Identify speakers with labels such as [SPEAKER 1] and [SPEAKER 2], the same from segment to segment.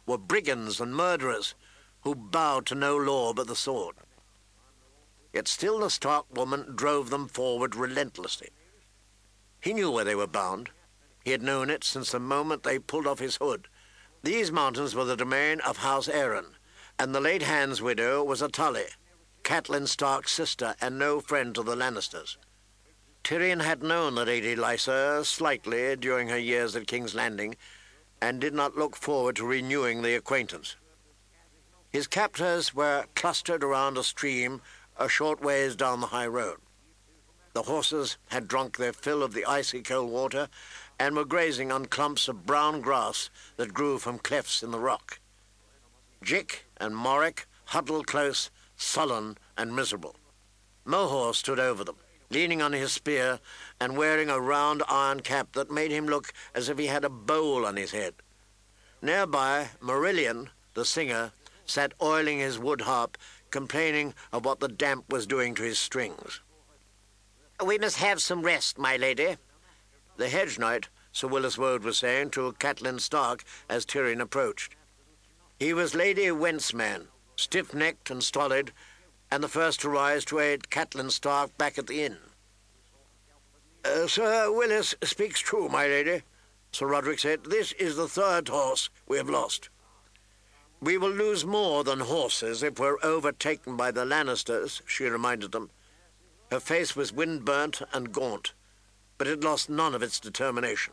[SPEAKER 1] were brigands and murderers who bowed to no law but the sword. Yet still the Stark woman drove them forward relentlessly. He knew where they were bound. He had known it since the moment they pulled off his hood. These mountains were the domain of House Arryn, and the late Hand's widow was a Tully, Catelyn Stark's sister and no friend to the Lannisters. Tyrion had known the Lady Lysa slightly during her years at King's Landing, and did not look forward to renewing the acquaintance. His captors were clustered around a stream a short ways down the high road. The horses had drunk their fill of the icy cold water and were grazing on clumps of brown grass that grew from clefts in the rock. Jick and Morrick huddled close, sullen and miserable. Mohor stood over them, leaning on his spear and wearing a round iron cap that made him look as if he had a bowl on his head. Nearby, Marillion, the singer, sat oiling his wood harp, complaining of what the damp was doing to his strings. "We must have some rest, my lady," the hedge knight, Sir Willis Woad, was saying to Catelyn Stark as Tyrion approached. He was Lady Went's man, stiff-necked and stolid, and the first to rise to aid Catelyn Stark back at the inn. "Sir Willis speaks true, my lady," Sir Roderick said. "This is the third horse we have lost." "We will lose more than horses if we're overtaken by the Lannisters," she reminded them. Her face was wind-burnt and gaunt, but it lost none of its determination.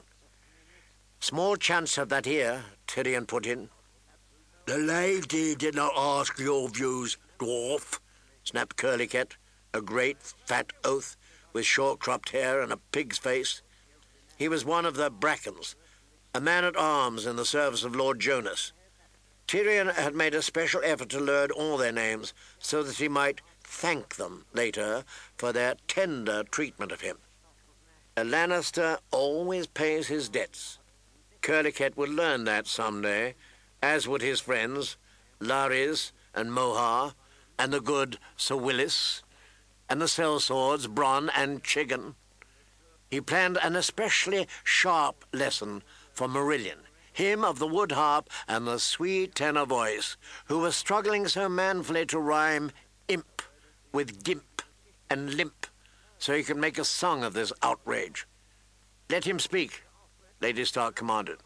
[SPEAKER 1] "Small chance of that here," Tyrion put in. "The lady did not ask your views, dwarf," snapped Curly-Ket, a great fat oaf with short-cropped hair and a pig's face. He was one of the Brackens, a man-at-arms in the service of Lord Jonas. Tyrion had made a special effort to learn all their names so that he might thank them later for their tender treatment of him. A Lannister always pays his debts. Curly-Ket would learn that some day, as would his friends, Larys and Mohar, and the good Sir Willis, and the sellswords Bronn and Chiggin. He planned an especially sharp lesson for Marillion, him of the wood harp and the sweet tenor voice, who was struggling so manfully to rhyme imp with gimp and limp, so he could make a song of this outrage. "Let him speak," Lady Stark commanded.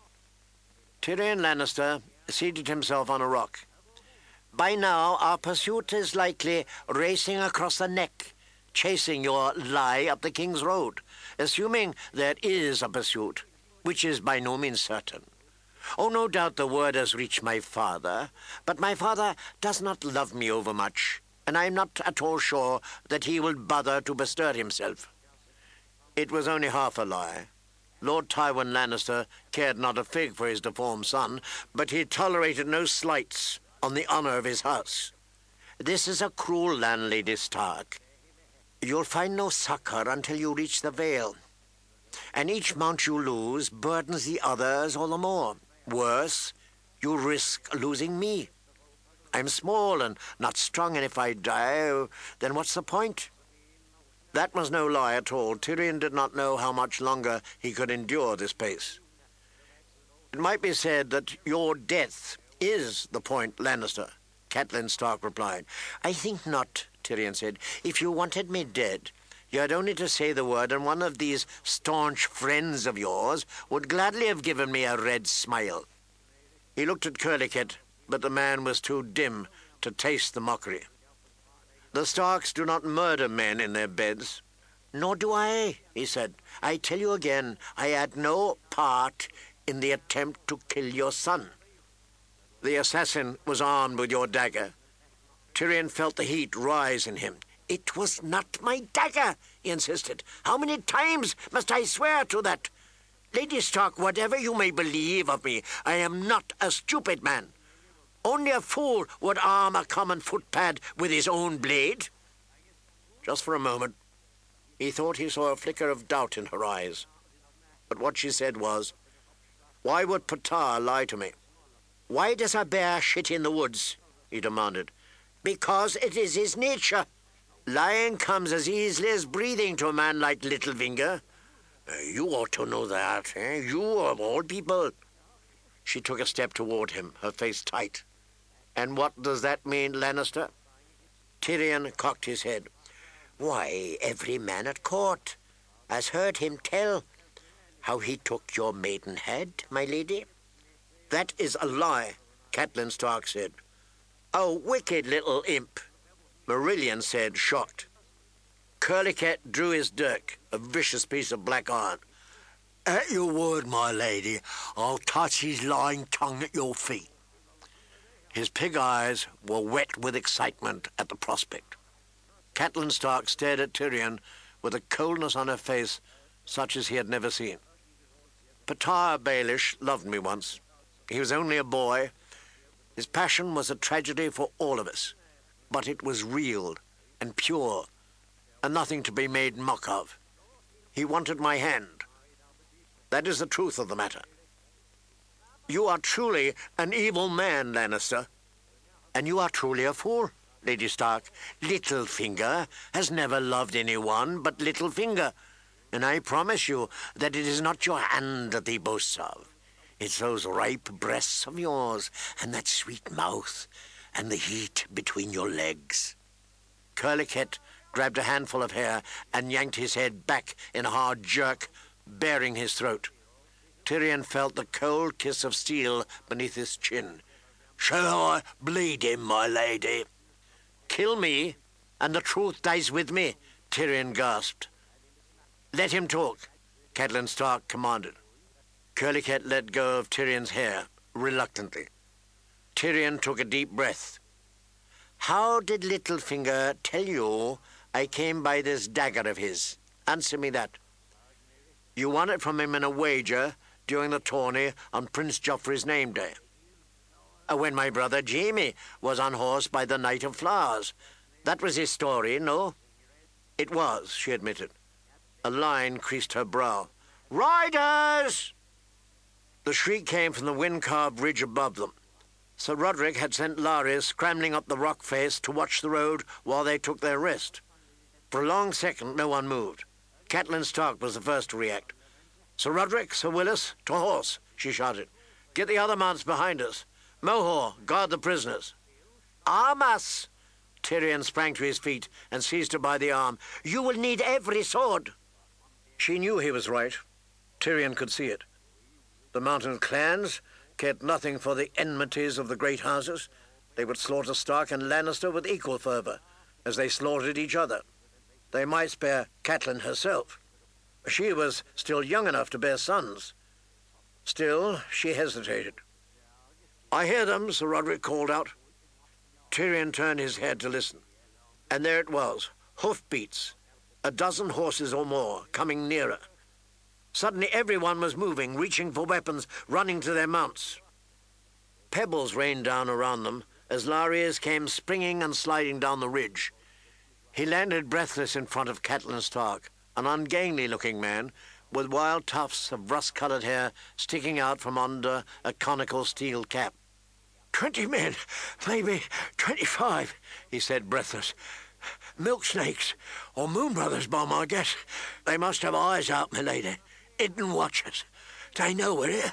[SPEAKER 1] Tyrion Lannister seated himself on a rock. "By now our pursuit is likely racing across the neck, chasing your lie up the King's Road, assuming there is a pursuit, which is by no means certain. Oh, no doubt the word has reached my father, but my father does not love me overmuch, and I am not at all sure that he will bother to bestir himself." It was only half a lie. Lord Tywin Lannister cared not a fig for his deformed son, but he tolerated no slights on the honour of his house. "This is a cruel land, Lady Stark. You'll find no succour until you reach the Vale, and each mount you lose burdens the others all the more. Worse, you risk losing me. I'm small and not strong, and if I die, then what's the point?" That was no lie at all. Tyrion did not know how much longer he could endure this pace. "It might be said that your death is the point, Lannister," Catelyn Stark replied. "I think not," Tyrion said. "If you wanted me dead, you had only to say the word, and one of these staunch friends of yours would gladly have given me a red smile." He looked at Curly-Ket, but the man was too dim to taste the mockery. "The Starks do not murder men in their beds." "Nor do I," he said. "I tell you again, I had no part in the attempt to kill your son." "The assassin was armed with your dagger." Tyrion felt the heat rise in him. "It was not my dagger," he insisted. "How many times must I swear to that? Lady Stark, whatever you may believe of me, I am not a stupid man. Only a fool would arm a common footpad with his own blade." Just for a moment, he thought he saw a flicker of doubt in her eyes. But what she said was, "Why would Ptah lie to me?" "Why does a bear shit in the woods?" he demanded. "Because it is his nature. Lying comes as easily as breathing to a man like Littlefinger. You ought to know that, eh? You of all people." She took a step toward him, her face tight. "And what does that mean, Lannister?" Tyrion cocked his head. "Why, every man at court has heard him tell how he took your maidenhead, my lady." "That is a lie," Catelyn Stark said. "Oh, wicked little imp," Marillion said, shocked. Curly-Cat drew his dirk, a vicious piece of black iron. "At your word, my lady, I'll touch his lying tongue at your feet." His pig eyes were wet with excitement at the prospect. Catelyn Stark stared at Tyrion with a coldness on her face such as he had never seen. Pattaya Baelish loved me once. He was only a boy. His passion was a tragedy for all of us, but it was real and pure, and nothing to be made mock of. He wanted my hand. That is the truth of the matter. You are truly an evil man, Lannister. And you are truly a fool, Lady Stark. Littlefinger has never loved anyone but Littlefinger, and I promise you that it is not your hand that he boasts of. It's those ripe breasts of yours, and that sweet mouth, and the heat between your legs. Curly-Cat grabbed a handful of hair and yanked his head back in a hard jerk, baring his throat. Tyrion felt the cold kiss of steel beneath his chin. "Shall I bleed him, my lady?" "Kill me, and the truth dies with me," Tyrion gasped. "Let him talk," Catelyn Stark commanded. Curly-Cat let go of Tyrion's hair, reluctantly. Tyrion took a deep breath. "How did Littlefinger tell you I came by this dagger of his? Answer me that." "You won it from him in a wager during the tourney on Prince Joffrey's name day. When my brother Jaime was unhorsed by the Knight of Flowers. That was his story, no?" "It was," she admitted. A line creased her brow. "Riders!" The shriek came from the wind-carved ridge above them. Sir Roderick had sent Larys scrambling up the rock face to watch the road while they took their rest. For a long second, no one moved. Catelyn Stark was the first to react. "Sir Roderick, Sir Willis, to horse," she shouted. "Get the other mounts behind us. Mohor, guard the prisoners." "Arm us!" Tyrion sprang to his feet and seized her by the arm. "You will need every sword." She knew he was right. Tyrion could see it. The mountain clans cared nothing for the enmities of the great houses. They would slaughter Stark and Lannister with equal fervor, as they slaughtered each other. They might spare Catelyn herself. She was still young enough to bear sons. Still, she hesitated. "I hear them," Sir Roderick called out. Tyrion turned his head to listen. And there it was, hoofbeats, a dozen horses or more, coming nearer. Suddenly everyone was moving, reaching for weapons, running to their mounts. Pebbles rained down around them as Larys came springing and sliding down the ridge. He landed breathless in front of Catelyn Stark, an ungainly-looking man with wild tufts of rust-colored hair sticking out from under a conical steel cap. 20 men, maybe 25, he said, breathless. "Milk snakes, or moon brothers, by my guess. They must have eyes out, my lady. Hidden watchers. They know we're here."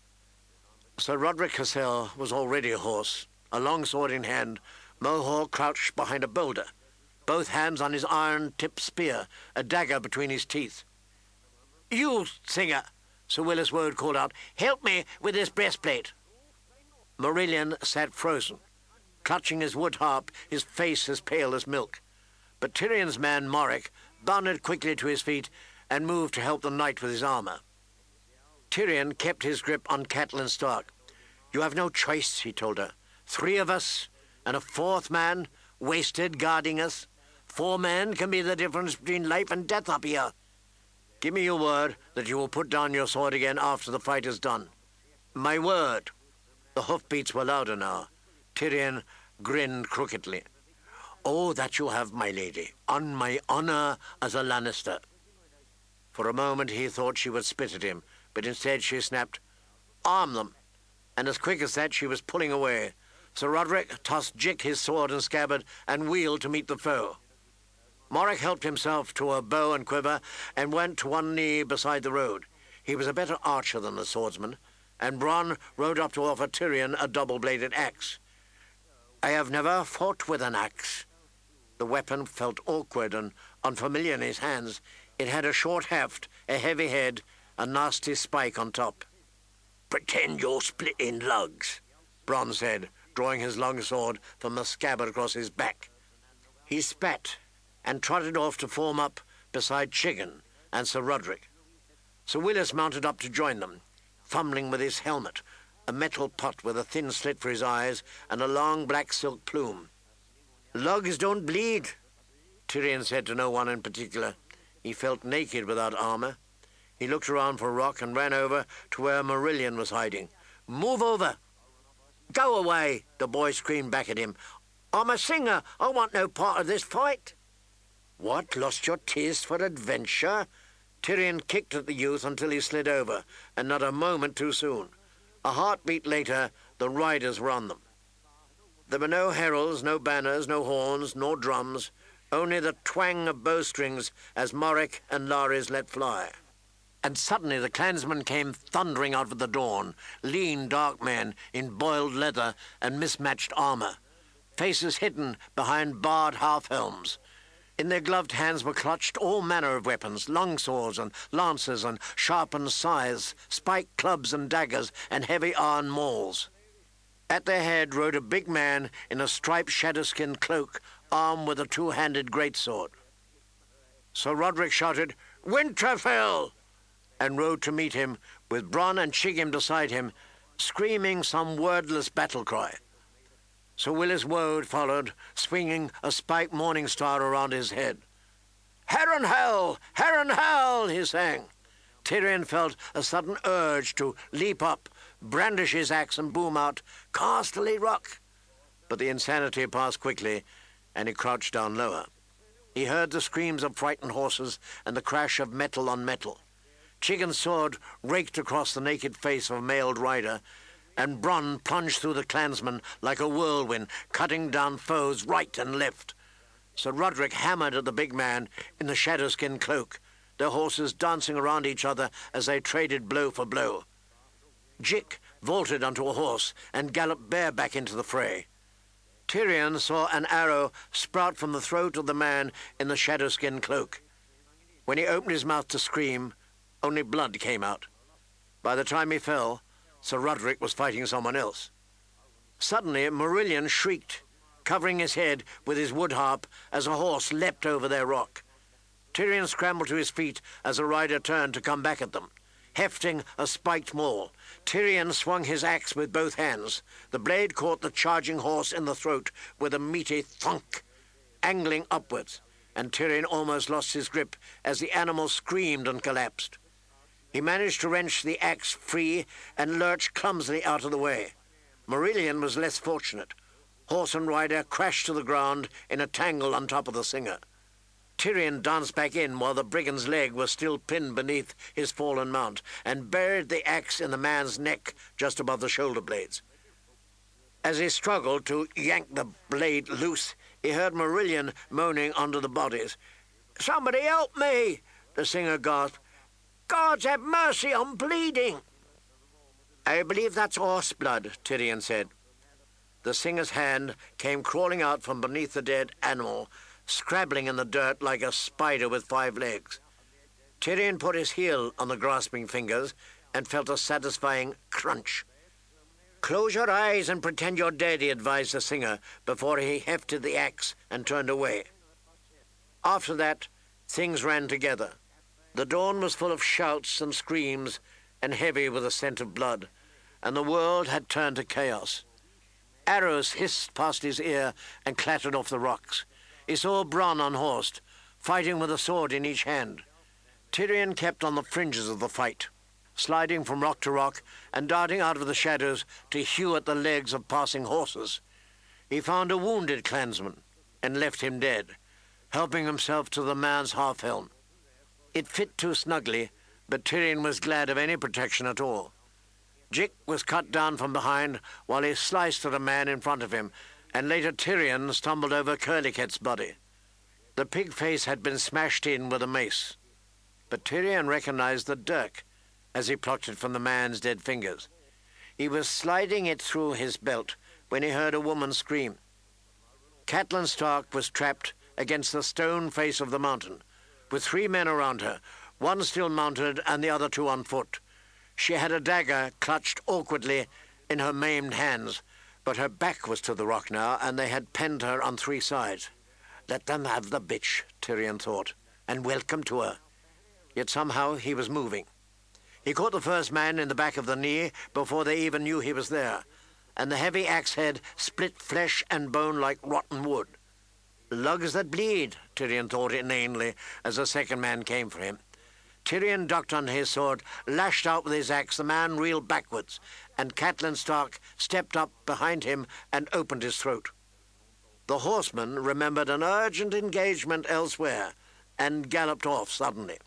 [SPEAKER 1] Sir Roderick Cassel was already a horse. A long sword in hand, Mohor crouched behind a boulder, both hands on his iron-tipped spear, a dagger between his teeth. "You, Singer," Sir Willis Woad called out, "help me with this breastplate." Marillion sat frozen, clutching his wood harp, his face as pale as milk. But Tyrion's man, Morrick, bounded quickly to his feet and moved to help the knight with his armor. Tyrion kept his grip on Catelyn Stark. "You have no choice," he told her. 3 of us, and a 4th man, wasted, guarding us. 4 men can be the difference between life and death up here. Give me your word that you will put down your sword again after the fight is done." "My word." The hoofbeats were louder now. Tyrion grinned crookedly. "Oh, that you have, my lady, on my honor as a Lannister." For a moment he thought she would spit at him, but instead she snapped, "Arm them." And as quick as that she was pulling away. Sir Roderick tossed Jick his sword and scabbard and wheeled to meet the foe. Morrick helped himself to a bow and quiver and went to one knee beside the road. He was a better archer than the swordsman, and Bronn rode up to offer Tyrion a double-bladed axe. "I have never fought with an axe." The weapon felt awkward and unfamiliar in his hands. It had a short haft, a heavy head, a nasty spike on top. "Pretend you're splitting lugs," Bronn said, drawing his long sword from the scabbard across his back. He spat and trotted off to form up beside Chicken and Sir Roderick. Sir Willis mounted up to join them, fumbling with his helmet, a metal pot with a thin slit for his eyes and a long black silk plume. "Lugs don't bleed," Tyrion said to no one in particular. He felt naked without armour. He looked around for a rock and ran over to where Marillion was hiding. "Move over!" "Go away!" the boy screamed back at him. "I'm a singer. I want no part of this fight." "What, lost your taste for adventure?" Tyrion kicked at the youth until he slid over, and not a moment too soon. A heartbeat later, the riders were on them. There were no heralds, no banners, no horns, nor drums, only the twang of bowstrings as Morrick and Lares let fly. And suddenly the clansmen came thundering out of the dawn, lean, dark men in boiled leather and mismatched armour, faces hidden behind barred half-helms. In their gloved hands were clutched all manner of weapons, long swords and lances and sharpened scythes, spiked clubs and daggers and heavy iron mauls. At their head rode a big man in a striped shadow-skinned cloak, armed with a two-handed greatsword. Sir Roderick shouted, "Winterfell!" and rode to meet him, with Bronn and Chiggim beside him, screaming some wordless battle cry. Sir Willis Woad followed, swinging a spiked morning star around his head. "Harrenhal! Harrenhal!" he sang. Tyrion felt a sudden urge to leap up, brandish his axe and boom out, "Casterly Rock!" But the insanity passed quickly, and he crouched down lower. He heard the screams of frightened horses and the crash of metal on metal. Chiggin's sword raked across the naked face of a mailed rider, and Bronn plunged through the clansmen like a whirlwind, cutting down foes right and left. Sir Roderick hammered at the big man in the shadow-skin cloak, their horses dancing around each other as they traded blow for blow. Jick vaulted onto a horse and galloped bareback into the fray. Tyrion saw an arrow sprout from the throat of the man in the shadow-skin cloak. When he opened his mouth to scream, only blood came out. By the time he fell, Sir Roderick was fighting someone else. Suddenly, Marillion shrieked, covering his head with his wood harp as a horse leapt over their rock. Tyrion scrambled to his feet as a rider turned to come back at them, hefting a spiked maul. Tyrion swung his axe with both hands. The blade caught the charging horse in the throat with a meaty thunk, angling upwards, and Tyrion almost lost his grip as the animal screamed and collapsed. He managed to wrench the axe free and lurched clumsily out of the way. Marillion was less fortunate. Horse and rider crashed to the ground in a tangle on top of the singer. Tyrion danced back in while the brigand's leg was still pinned beneath his fallen mount, and buried the axe in the man's neck just above the shoulder blades. As he struggled to yank the blade loose, he heard Marillion moaning under the bodies. "Somebody help me!" the singer gasped. "Gods have mercy, I'm bleeding!" "I believe that's horse blood," Tyrion said. The singer's hand came crawling out from beneath the dead animal, scrabbling in the dirt like a spider with 5 legs. Tyrion put his heel on the grasping fingers and felt a satisfying crunch. "Close your eyes and pretend you're dead," he advised the singer before he hefted the axe and turned away. After that, things ran together. The dawn was full of shouts and screams and heavy with the scent of blood, and the world had turned to chaos. Arrows hissed past his ear and clattered off the rocks. He saw Bronn unhorsed, fighting with a sword in each hand. Tyrion kept on the fringes of the fight, sliding from rock to rock and darting out of the shadows to hew at the legs of passing horses. He found a wounded clansman and left him dead, helping himself to the man's half-helm. It fit too snugly, but Tyrion was glad of any protection at all. Jick was cut down from behind while he sliced at a man in front of him, and later Tyrion stumbled over Curlicet's body. The pig face had been smashed in with a mace, but Tyrion recognized the dirk as he plucked it from the man's dead fingers. He was sliding it through his belt when he heard a woman scream. Catelyn Stark was trapped against the stone face of the mountain, with 3 men around her, one still mounted and the other 2 on foot. She had a dagger clutched awkwardly in her maimed hands, but her back was to the rock now, and they had penned her on 3 sides. Let them have the bitch, Tyrion thought, and welcome to her. Yet somehow he was moving. He caught the first man in the back of the knee before they even knew he was there, and the heavy axe head split flesh and bone like rotten wood. Lugs that bleed, Tyrion thought inanely as the second man came for him. Tyrion ducked on his sword, lashed out with his axe. The man reeled backwards, and Catelyn Stark stepped up behind him and opened his throat. The horseman remembered an urgent engagement elsewhere and galloped off suddenly.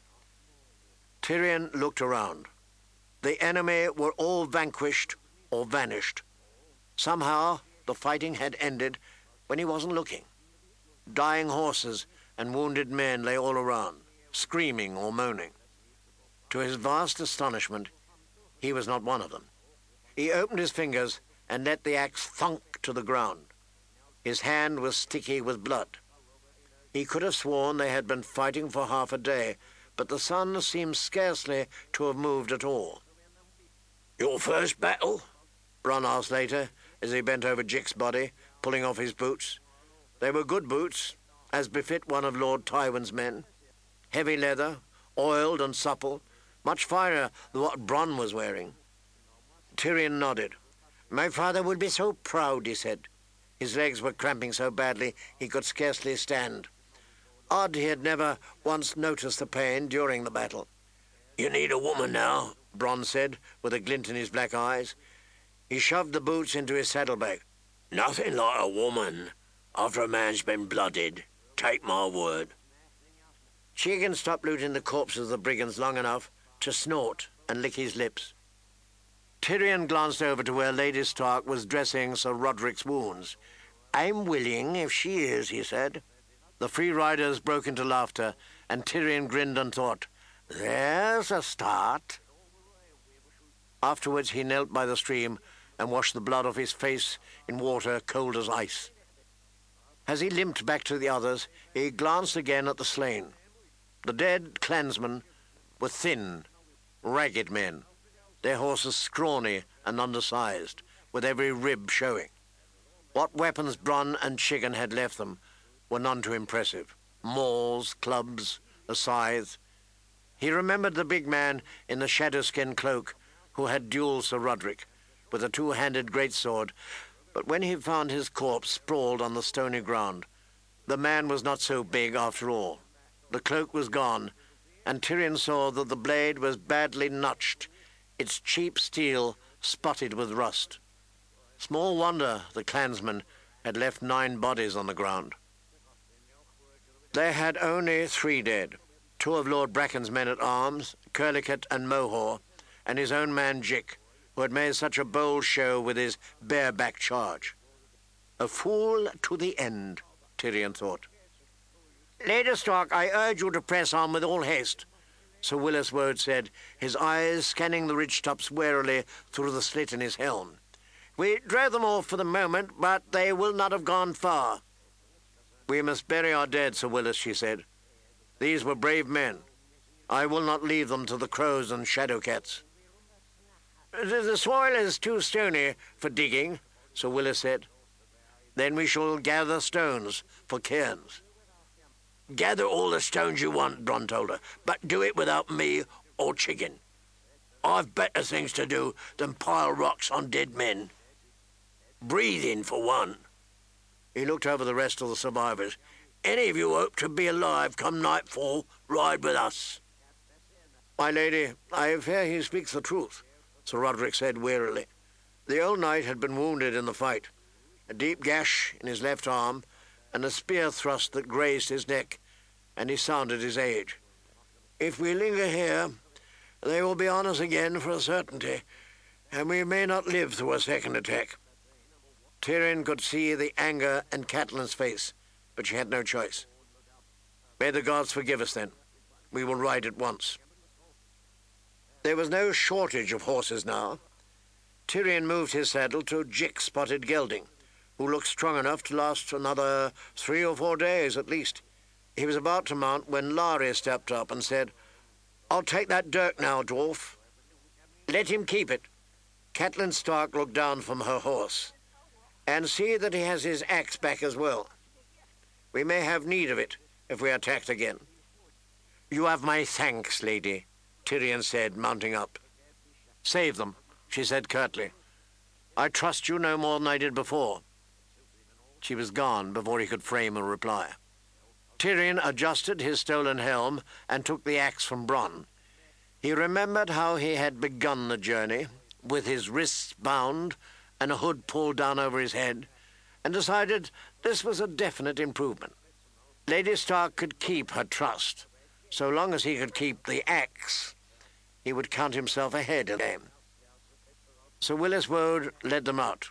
[SPEAKER 1] Tyrion looked around. The enemy were all vanquished or vanished. Somehow the fighting had ended when he wasn't looking. Dying horses and wounded men lay all around, screaming or moaning. To his vast astonishment, he was not one of them. He opened his fingers and let the axe thunk to the ground. His hand was sticky with blood. He could have sworn they had been fighting for half a day, but the sun seemed scarcely to have moved at all. "Your first battle?" Bronn asked later, as he bent over Jick's body, pulling off his boots. They were good boots, as befit one of Lord Tywin's men. Heavy leather, oiled and supple, much finer than what Bronn was wearing. Tyrion nodded. "My father would be so proud," he said. His legs were cramping so badly he could scarcely stand. Odd he had never once noticed the pain during the battle. "You need a woman now," Bronn said, with a glint in his black eyes. He shoved the boots into his saddlebag. "Nothing like a woman after a man's been blooded. Take my word." Chegan stopped looting the corpses of the brigands long enough to snort and lick his lips. Tyrion glanced over to where Lady Stark was dressing Sir Roderick's wounds. "I'm willing if she is," he said. The free riders broke into laughter, and Tyrion grinned and thought, "There's a start." Afterwards he knelt by the stream and washed the blood off his face in water cold as ice. As he limped back to the others, he glanced again at the slain. The dead clansmen were thin, ragged men, their horses scrawny and undersized, with every rib showing. What weapons Bronn and Chegan had left them were none too impressive. Mauls, clubs, a scythe. He remembered the big man in the shadow-skin cloak who had duelled Sir Roderick with a 2-handed greatsword, but when he found his corpse sprawled on the stony ground, the man was not so big after all. The cloak was gone, and Tyrion saw that the blade was badly notched, its cheap steel spotted with rust. Small wonder the clansmen had left 9 bodies on the ground. They had only 3 dead, 2 of Lord Bracken's men-at-arms, Curlicut and Mohor, and his own man Jick, who had made such a bold show with his bareback charge. A fool to the end, Tyrion thought. "Lady Stark, I urge you to press on with all haste," Sir Willis Woad said, his eyes scanning the ridge-tops warily through the slit in his helm. "We drove them off for the moment, but they will not have gone far." "We must bury our dead, Sir Willis," she said. "These were brave men. I will not leave them to the crows and shadowcats." "The soil is too stony for digging," Sir Willis said. "Then we shall gather stones for cairns." "Gather all the stones you want," Bronn told her, "but do it without me or Chegan. I've better things to do than pile rocks on dead men. Breathing, for one." He looked over the rest of the survivors. "Any of you hope to be alive come nightfall, ride with us." "My lady, I fear he speaks the truth," Sir Roderick said wearily. The old knight had been wounded in the fight, a deep gash in his left arm, and a spear thrust that grazed his neck, and he sounded his age. "If we linger here, they will be on us again for a certainty, and we may not live through a second attack." Tyrion could see the anger in Catelyn's face, but she had no choice. "May the gods forgive us, then. We will ride at once." There was no shortage of horses now. Tyrion moved his saddle to Jick-spotted gelding, who looked strong enough to last another 3 or 4 days at least. He was about to mount when Larry stepped up and said, "I'll take that dirk now, dwarf." "Let him keep it." Catelyn Stark looked down from her horse. "And see that he has his axe back as well. We may have need of it if we are attacked again." "You have my thanks, lady," Tyrion said, mounting up. "Save them," she said curtly. "I trust you no more than I did before." She was gone before he could frame a reply. Tyrion adjusted his stolen helm and took the axe from Bronn. He remembered how he had begun the journey, with his wrists bound and a hood pulled down over his head, and decided this was a definite improvement. Lady Stark could keep her trust. So long as he could keep the axe, he would count himself ahead of the game. Sir Willis Woade led them out.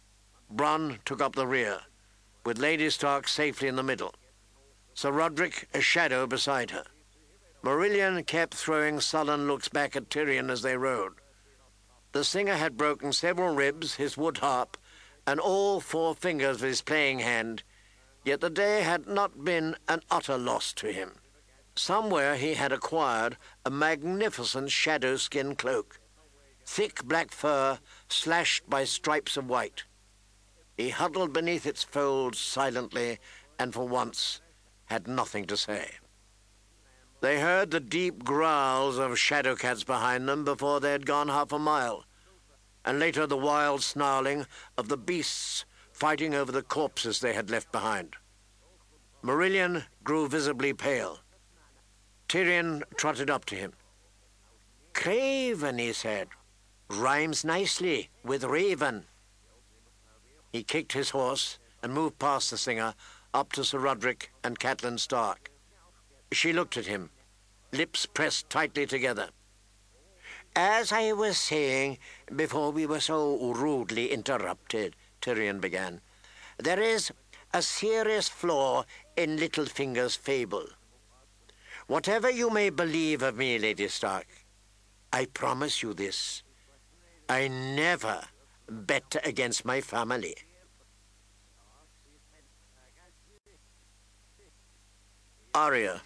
[SPEAKER 1] Bronn took up the rear, with Lady Stark safely in the middle. Sir Roderick a shadow beside her. Marillion kept throwing sullen looks back at Tyrion as they rode. The singer had broken several ribs, his wood harp, and all 4 fingers of his playing hand, yet the day had not been an utter loss to him. Somewhere he had acquired a magnificent shadow-skin cloak, thick black fur slashed by stripes of white. He huddled beneath its folds silently, and for once had nothing to say. They heard the deep growls of shadowcats behind them before they had gone half a mile, and later the wild snarling of the beasts fighting over the corpses they had left behind. Marillion grew visibly pale. Tyrion trotted up to him. "Craven," he said. "Rhymes nicely with raven." He kicked his horse and moved past the singer up to Sir Roderick and Catelyn Stark. She looked at him, lips pressed tightly together. "As I was saying before we were so rudely interrupted," Tyrion began, "there is a serious flaw in Littlefinger's fable. Whatever you may believe of me, Lady Stark, I promise you this. I never bet against my family." Arya.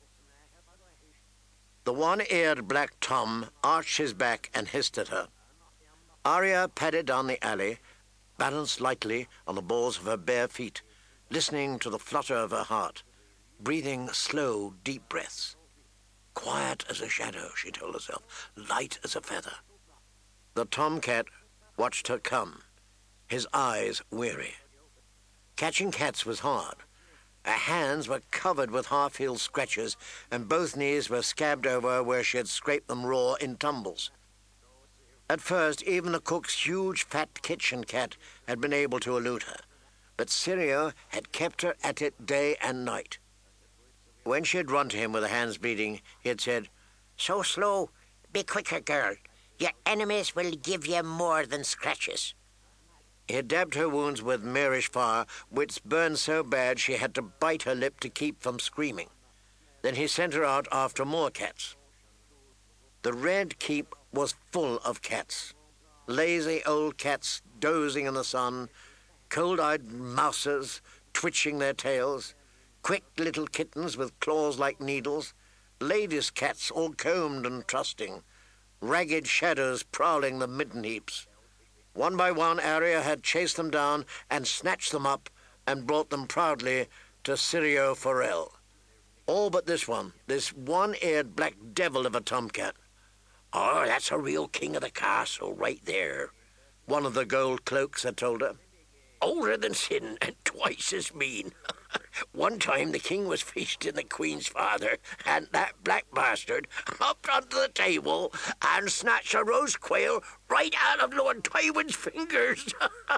[SPEAKER 1] The one-eared Black Tom arched his back and hissed at her. Arya padded down the alley, balanced lightly on the balls of her bare feet, listening to the flutter of her heart, breathing slow, deep breaths. Quiet as a shadow, she told herself, light as a feather. The tomcat watched her come, his eyes weary. Catching cats was hard. Her hands were covered with half-healed scratches, and both knees were scabbed over where she had scraped them raw in tumbles. At first, even the cook's huge fat kitchen cat had been able to elude her, but Syrio had kept her at it day and night. When she had run to him with her hands bleeding, he had said, "So slow, be quicker, girl. Your enemies will give you more than scratches." He had dabbed her wounds with Marish fire, which burned so bad she had to bite her lip to keep from screaming. Then he sent her out after more cats. The Red Keep was full of cats. Lazy old cats dozing in the sun, cold-eyed mousers twitching their tails, quick little kittens with claws like needles, ladies' cats all combed and trusting, ragged shadows prowling the midden heaps. One by one, Arya had chased them down and snatched them up and brought them proudly to Syrio Forel. All but this one, this one-eared black devil of a tomcat. "Oh, that's a real king of the castle right there," one of the gold cloaks had told her. "Older than sin and twice as mean. One time the king was feasting the queen's father, and that black bastard hopped onto the table and snatched a roast quail right out of Lord Tywin's fingers.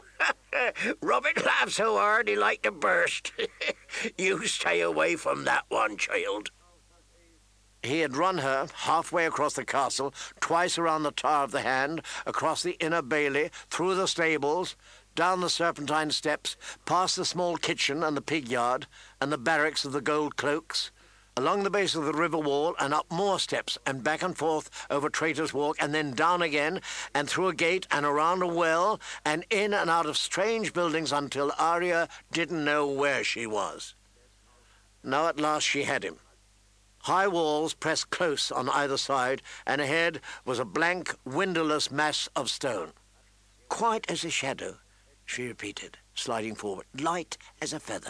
[SPEAKER 1] Robert laughed so hard he like to burst. You stay away from that one, child." He had run her halfway across the castle, twice around the Tower of the Hand, across the inner bailey, through the stables, down the serpentine steps, past the small kitchen and the pig yard, and the barracks of the gold cloaks, along the base of the river wall and up more steps and back and forth over Traitor's Walk and then down again and through a gate and around a well and in and out of strange buildings until Arya didn't know where she was. Now at last she had him. High walls pressed close on either side, and ahead was a blank, windowless mass of stone. "Quiet as a shadow," she repeated, sliding forward, "light as a feather."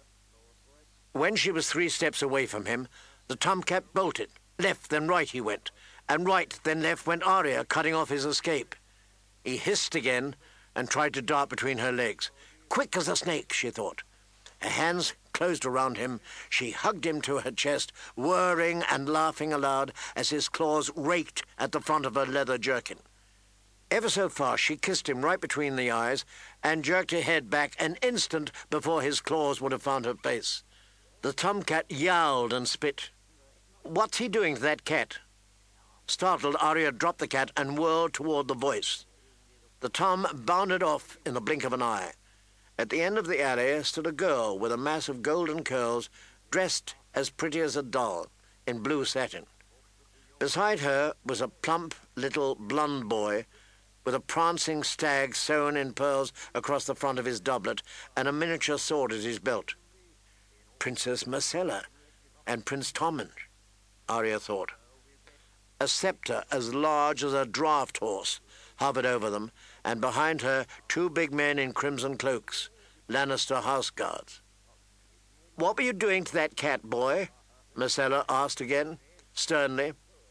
[SPEAKER 1] When she was 3 steps away from him, the tomcat bolted. Left, then right he went, and right, then left went Arya, cutting off his escape. He hissed again and tried to dart between her legs. Quick as a snake, she thought. Her hands closed around him. She hugged him to her chest, whirring and laughing aloud as his claws raked at the front of her leather jerkin. Ever so far, she kissed him right between the eyes and jerked her head back an instant before his claws would have found her face. The tomcat yowled and spit. "What's he doing to that cat?" Startled, Arya dropped the cat and whirled toward the voice. The tom bounded off in the blink of an eye. At the end of the alley stood a girl with a mass of golden curls, dressed as pretty as a doll, in blue satin. Beside her was a plump little blond boy with a prancing stag sewn in pearls across the front of his doublet and a miniature sword at his belt. Princess Myrcella and Prince Tommen, Arya thought. A scepter as large as a draft horse hovered over them, and behind her 2 big men in crimson cloaks, Lannister house guards. "What were you doing to that cat, boy?" Myrcella asked again, sternly.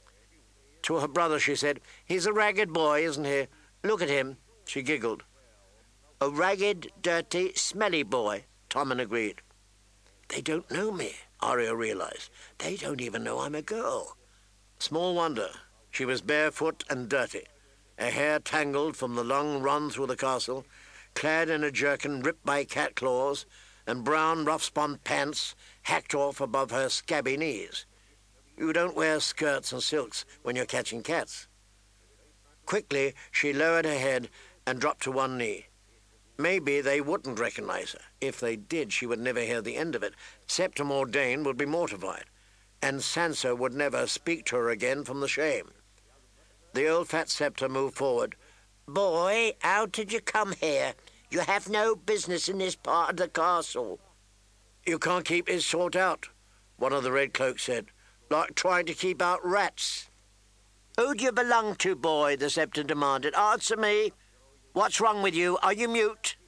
[SPEAKER 1] To her brother she said, "He's a ragged boy, isn't he? Look at him." She giggled. "A ragged, dirty, smelly boy," Tommen agreed. "They don't know me," Arya realized. "They don't even know I'm a girl." Small wonder. She was barefoot and dirty, her hair tangled from the long run through the castle, clad in a jerkin ripped by cat claws, and brown rough-spun pants hacked off above her scabby knees. You don't wear skirts and silks when you're catching cats. Quickly, she lowered her head and dropped to one knee. Maybe they wouldn't recognize her. If they did, she would never hear the end of it. Septim Ordain would be mortified, and Sansa would never speak to her again from the shame. The old fat scepter moved forward. "Boy, how did you come here? You have no business in this part of the castle." "You can't keep his sort out," one of the red cloaks said. "Like trying to keep out rats." "Who do you belong to, boy?" the scepter demanded. "Answer me. What's wrong with you? Are you mute?"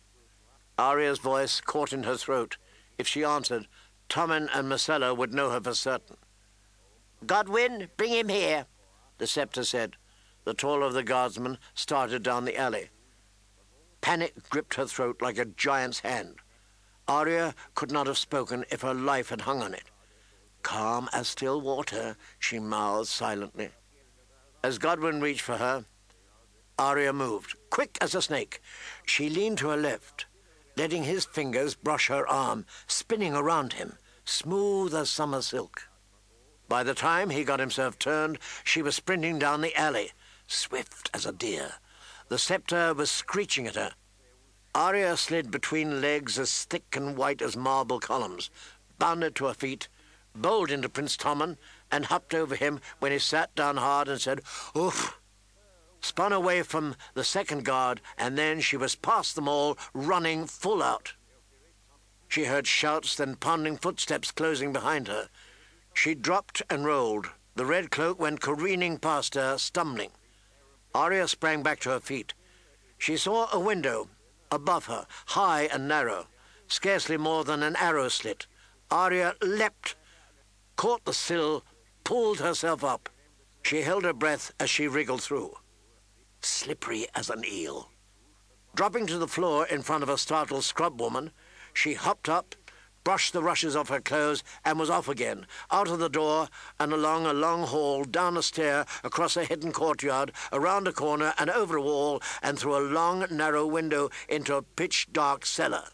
[SPEAKER 1] Arya's voice caught in her throat. If she answered, Tommen and Myrcella would know her for certain. "Godwyn, bring him here," the scepter said. The taller of the guardsmen started down the alley. Panic gripped her throat like a giant's hand. Arya could not have spoken if her life had hung on it. "Calm as still water," she mouthed silently. As Godwyn reached for her, Arya moved, quick as a snake. She leaned to her left, letting his fingers brush her arm, spinning around him, smooth as summer silk. By the time he got himself turned, she was sprinting down the alley, swift as a deer. The scepter was screeching at her. Arya slid between legs as thick and white as marble columns, bounded to her feet, bowled into Prince Tommen, and hopped over him when he sat down hard and said, "Oof!" Spun away from the second guard, and then she was past them all, running full out. She heard shouts, then pounding footsteps closing behind her. She dropped and rolled. The red cloak went careening past her, stumbling. Arya sprang back to her feet. She saw a window above her, high and narrow, scarcely more than an arrow slit. Arya leapt, caught the sill, pulled herself up. She held her breath as she wriggled through. Slippery as an eel. Dropping to the floor in front of a startled scrub woman, she hopped up, brushed the rushes off her clothes, and was off again, out of the door and along a long hall, down a stair, across a hidden courtyard, around a corner and over a wall, and through a long, narrow window into a pitch-dark cellar.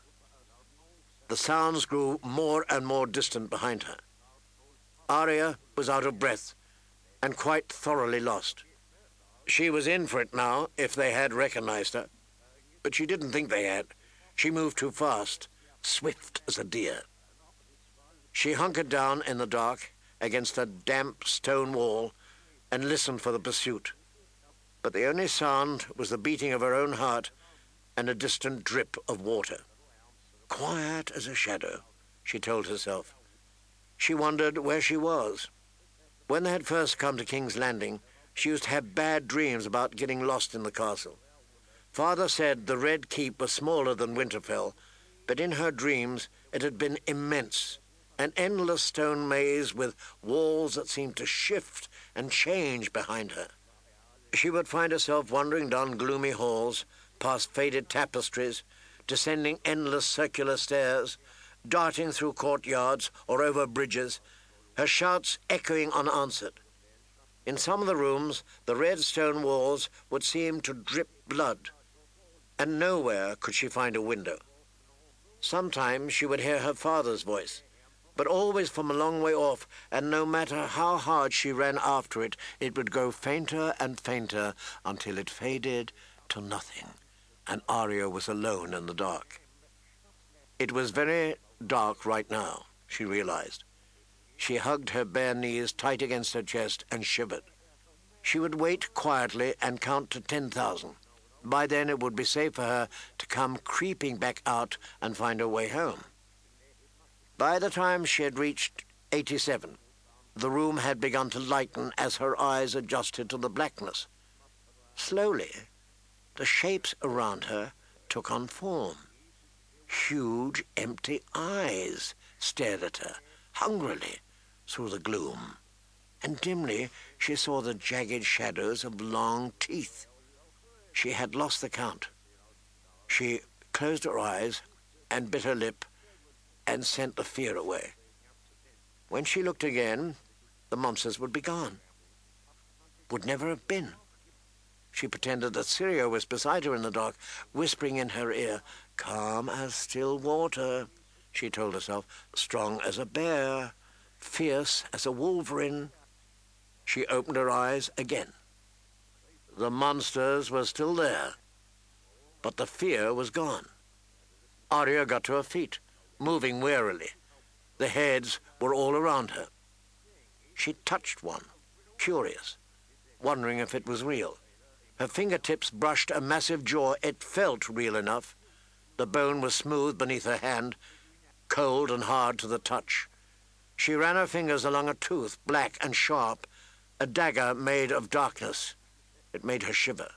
[SPEAKER 1] The sounds grew more and more distant behind her. Arya was out of breath and quite thoroughly lost. She was in for it now, if they had recognized her. But she didn't think they had. She moved too fast, swift as a deer. She hunkered down in the dark against a damp stone wall and listened for the pursuit. But the only sound was the beating of her own heart and a distant drip of water. Quiet as a shadow, she told herself. She wondered where she was. When they had first come to King's Landing, she used to have bad dreams about getting lost in the castle. Father said the Red Keep was smaller than Winterfell, but in her dreams it had been immense, an endless stone maze with walls that seemed to shift and change behind her. She would find herself wandering down gloomy halls, past faded tapestries, descending endless circular stairs, darting through courtyards or over bridges, her shouts echoing unanswered. In some of the rooms, the red stone walls would seem to drip blood, and nowhere could she find a window. Sometimes she would hear her father's voice, but always from a long way off, and no matter how hard she ran after it, it would grow fainter and fainter until it faded to nothing, and Arya was alone in the dark. It was very dark right now, she realized. She hugged her bare knees tight against her chest and shivered. She would wait quietly and count to 10,000. By then it would be safe for her to come creeping back out and find her way home. By the time she had reached 87, the room had begun to lighten as her eyes adjusted to the blackness. Slowly, the shapes around her took on form. Huge, empty eyes stared at her, hungrily, through the gloom, and dimly she saw the jagged shadows of long teeth. She had lost the count. She closed her eyes and bit her lip and sent the fear away. When she looked again, the monsters would be gone. Would never have been. She pretended that Syrio was beside her in the dark, whispering in her ear, "Calm as still water," she told herself, "strong as a bear, fierce as a wolverine." She opened her eyes again. The monsters were still there, but the fear was gone. Arya got to her feet, moving warily. The heads were all around her. She touched one, curious, wondering if it was real. Her fingertips brushed a massive jaw. It felt real enough. The bone was smooth beneath her hand, cold and hard to the touch. She ran her fingers along a tooth, black and sharp, a dagger made of darkness. It made her shiver.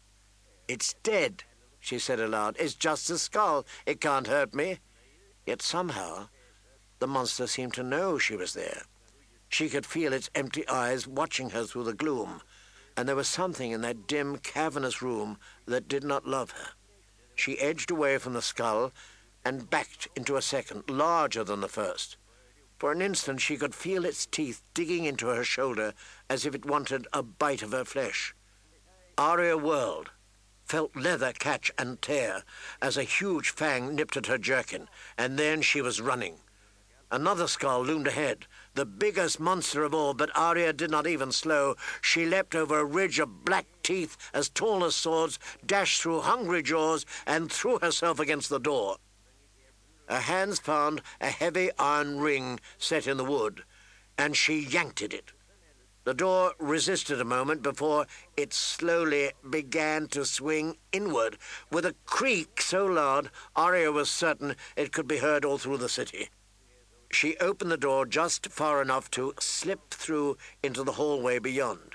[SPEAKER 1] "It's dead," she said aloud. "It's just a skull. It can't hurt me." Yet somehow the monster seemed to know she was there. She could feel its empty eyes watching her through the gloom, and there was something in that dim, cavernous room that did not love her. She edged away from the skull and backed into a second, larger than the first. For an instant she could feel its teeth digging into her shoulder as if it wanted a bite of her flesh. Arya whirled, felt leather catch and tear as a huge fang nipped at her jerkin, and then she was running. Another skull loomed ahead, the biggest monster of all, but Arya did not even slow. She leapt over a ridge of black teeth as tall as swords, dashed through hungry jaws, and threw herself against the door. Her hands found a heavy iron ring set in the wood, and she yanked at it. The door resisted a moment before it slowly began to swing inward, with a creak so loud Arya was certain it could be heard all through the city. She opened the door just far enough to slip through into the hallway beyond.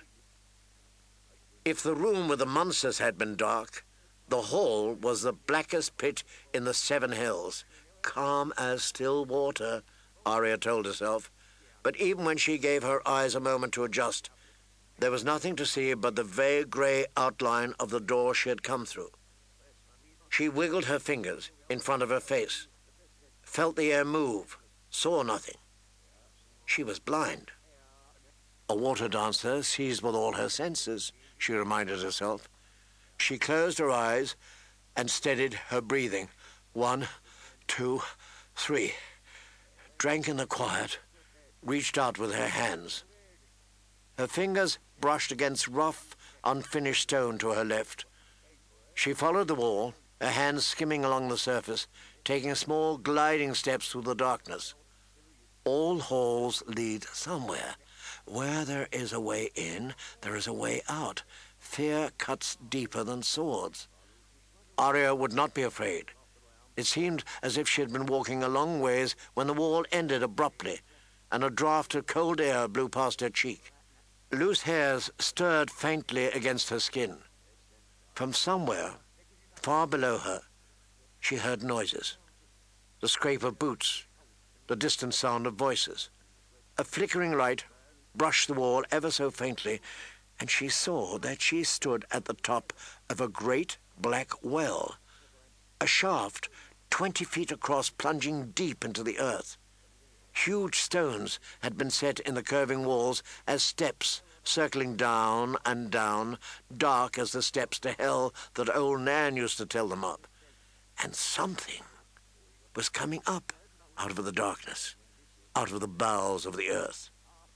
[SPEAKER 1] If the room with the monsters had been dark, the hall was the blackest pit in the Seven Hills. Calm as still water, Arya told herself. But even when she gave her eyes a moment to adjust, there was nothing to see but the vague grey outline of the door she had come through. She wiggled her fingers in front of her face, felt the air move, saw nothing. She was blind. A water dancer sees with all her senses, she reminded herself. She closed her eyes and steadied her breathing. 1, 2, 3. Drank in the quiet, reached out with her hands. Her fingers brushed against rough, unfinished stone to her left. She followed the wall, her hands skimming along the surface, taking small gliding steps through the darkness. All halls lead somewhere. Where there is a way in, there is a way out. Fear cuts deeper than swords. Arya would not be afraid. It seemed as if she had been walking a long ways when the wall ended abruptly, and a draught of cold air blew past her cheek. Loose hairs stirred faintly against her skin. From somewhere, far below her, she heard noises. The scrape of boots, the distant sound of voices. A flickering light brushed the wall ever so faintly, and she saw that she stood at the top of a great black well, a shaft 20 feet across plunging deep into the earth. Huge stones had been set in the curving walls as steps, circling down and down, dark as the steps to hell that old Nan used to tell them of. And something was coming up out of the darkness, out of the bowels of the earth.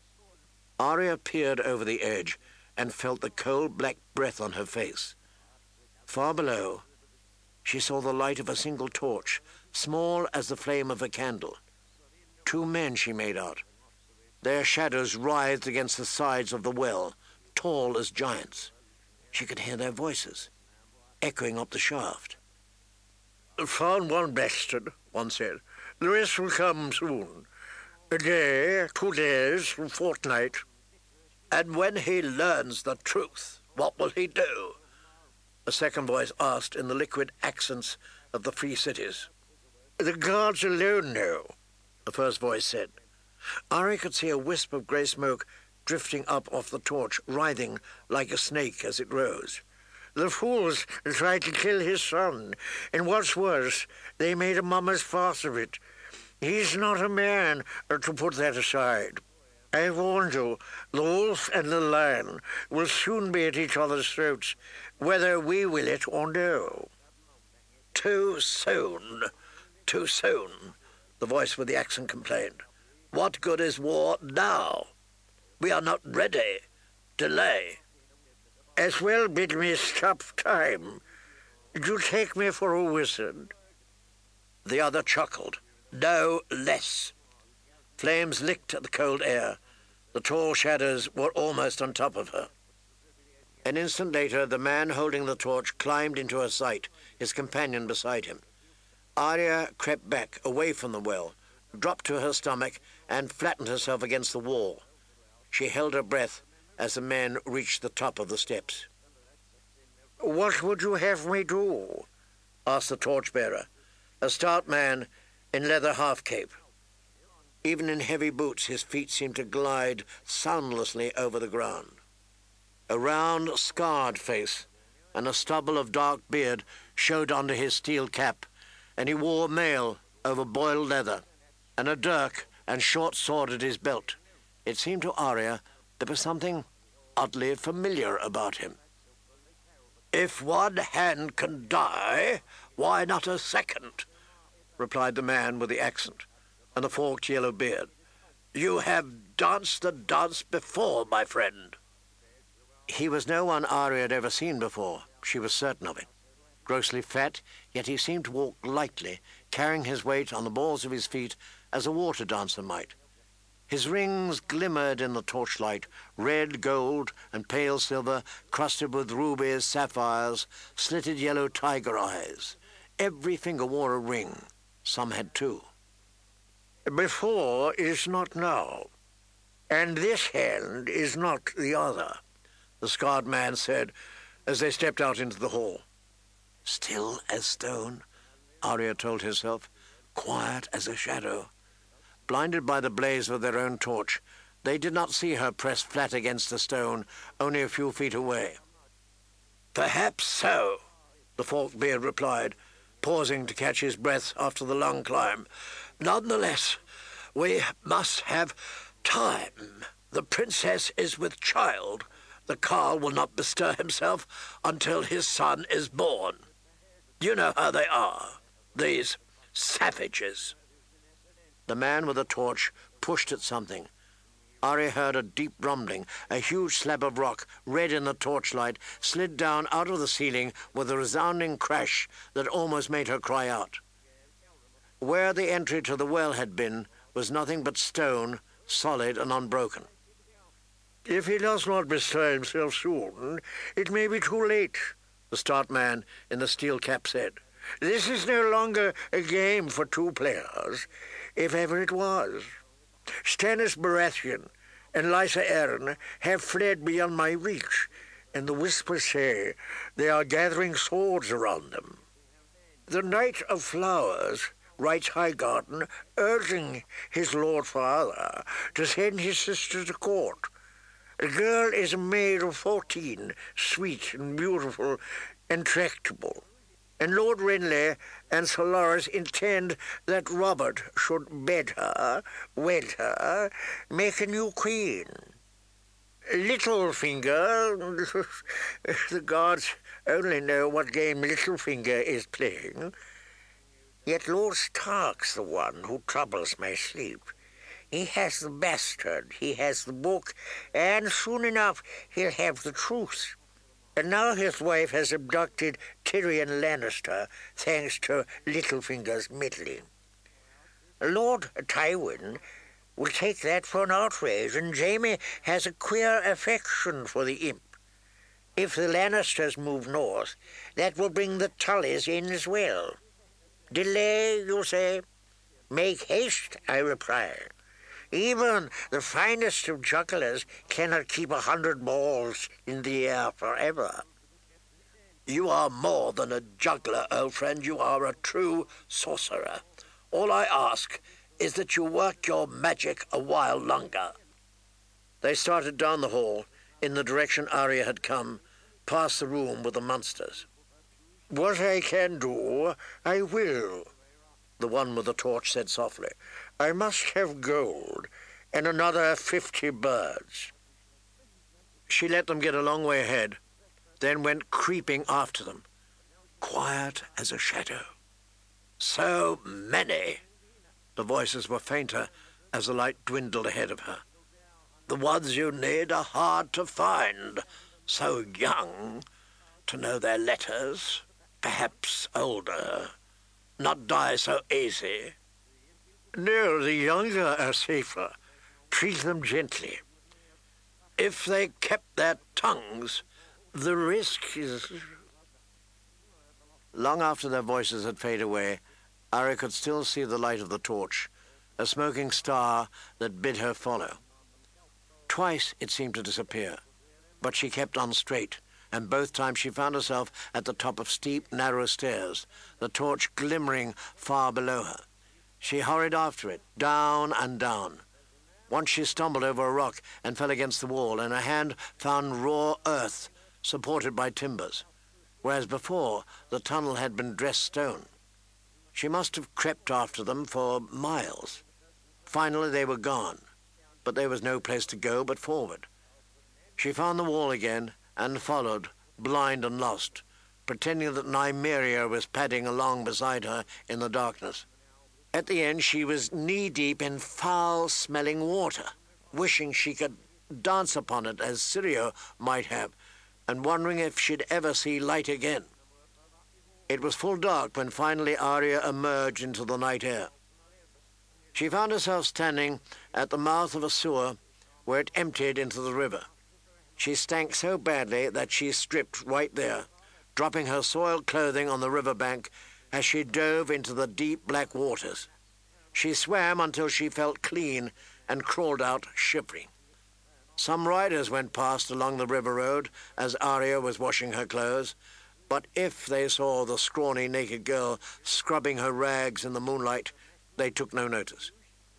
[SPEAKER 1] Arya peered over the edge and felt the cold black breath on her face. Far below, she saw the light of a single torch, small as the flame of a candle. 2 men she made out. Their shadows writhed against the sides of the well, tall as giants. She could hear their voices, echoing up the shaft. "Found one bastard," one said. "The rest will come soon. A day, 2 days, a fortnight." "And when he learns the truth, what will he do?" a second voice asked in the liquid accents of the free cities. "The gods alone know," the first voice said. Arya could see a wisp of grey smoke drifting up off the torch, writhing like a snake as it rose. "The fools tried to kill his son, and what's worse, they made a mummer's farce of it. He's not a man to put that aside. I warned you, the wolf and the lion will soon be at each other's throats, whether we will it or no." "Too soon, too soon," the voice with the accent complained. "What good is war now? We are not ready. Delay." "As well bid me stop time. Do you take me for a wizard?" The other chuckled. "No less." Flames licked at the cold air. The tall shadows were almost on top of her. An instant later, the man holding the torch climbed into her sight, his companion beside him. Arya crept back, away from the well, dropped to her stomach, and flattened herself against the wall. She held her breath as the men reached the top of the steps. "What would you have me do?" asked the torchbearer, a stout man in leather half-cape. Even in heavy boots, his feet seemed to glide soundlessly over the ground. A round, scarred face and a stubble of dark beard showed under his steel cap, and he wore mail over boiled leather, and a dirk and short sword at his belt. It seemed to Arya there was something oddly familiar about him. "If one hand can die, why not a second?" replied the man with the accent and the forked yellow beard. "You have danced the dance before, my friend." He was no one Arya had ever seen before. She was certain of it. Grossly fat, yet he seemed to walk lightly, carrying his weight on the balls of his feet as a water dancer might. His rings glimmered in the torchlight, red, gold, and pale silver, crusted with rubies, sapphires, slitted yellow tiger eyes. Every finger wore a ring. Some had 2. "Before is not now, and this hand is not the other," the scarred man said as they stepped out into the hall. Still as stone, Arya told herself, quiet as a shadow. Blinded by the blaze of their own torch, they did not see her pressed flat against the stone, only a few feet away. "Perhaps so," the forked beard replied, pausing to catch his breath after the long climb. "Nonetheless, we must have time. The princess is with child. The Carl will not bestir himself until his son is born. You know how they are, these savages." The man with the torch pushed at something. Arya heard a deep rumbling. A huge slab of rock, red in the torchlight, slid down out of the ceiling with a resounding crash that almost made her cry out. Where the entry to the well had been, was nothing but stone, solid and unbroken. "If he does not bestir himself soon, it may be too late," the stout man in the steel cap said. "This is no longer a game for two players, if ever it was. Stannis Baratheon and Lysa Arryn have fled beyond my reach, and the whispers say they are gathering swords around them. The Knight of Flowers writes Highgarden, urging his lord father to send his sister to court. The girl is a maid of 14, sweet and beautiful and tractable, and Lord Renly and Sir Loras intend that Robert should bed her, wed her, make a new queen. Littlefinger, the gods only know what game Littlefinger is playing. Yet Lord Stark's the one who troubles my sleep. He has the bastard, he has the book, and soon enough he'll have the truth. And now his wife has abducted Tyrion Lannister, thanks to Littlefinger's meddling. Lord Tywin will take that for an outrage, and Jaime has a queer affection for the imp. If the Lannisters move north, that will bring the Tullys in as well. Delay, you say? Make haste, I reply. Even the finest of jugglers cannot keep 100 balls in the air forever. You are more than a juggler, old friend. You are a true sorcerer. All I ask is that you work your magic a while longer." They started down the hall, in the direction Arya had come, past the room with the monsters. "What I can do, I will," the one with the torch said softly. "I must have gold, and another 50 birds." She let them get a long way ahead, then went creeping after them, quiet as a shadow. "So many!" The voices were fainter as the light dwindled ahead of her. "The ones you need are hard to find. So young, to know their letters, perhaps older, not die so easy." "No, the younger are safer. Treat them gently. If they kept their tongues, the risk is..." Long after their voices had faded away, Arya could still see the light of the torch, a smoking star that bid her follow. Twice it seemed to disappear, but she kept on straight, and both times she found herself at the top of steep, narrow stairs, the torch glimmering far below her. She hurried after it, down and down. Once she stumbled over a rock and fell against the wall, and her hand found raw earth supported by timbers, whereas before the tunnel had been dressed stone. She must have crept after them for miles. Finally they were gone, but there was no place to go but forward. She found the wall again and followed, blind and lost, pretending that Nymeria was padding along beside her in the darkness. At the end she was knee-deep in foul-smelling water, wishing she could dance upon it as Syrio might have, and wondering if she'd ever see light again. It was full dark when finally Arya emerged into the night air. She found herself standing at the mouth of a sewer where it emptied into the river. She stank so badly that she stripped right there, dropping her soiled clothing on the riverbank as she dove into the deep black waters. She swam until she felt clean and crawled out shivering. Some riders went past along the river road as Arya was washing her clothes, but if they saw the scrawny naked girl scrubbing her rags in the moonlight, they took no notice.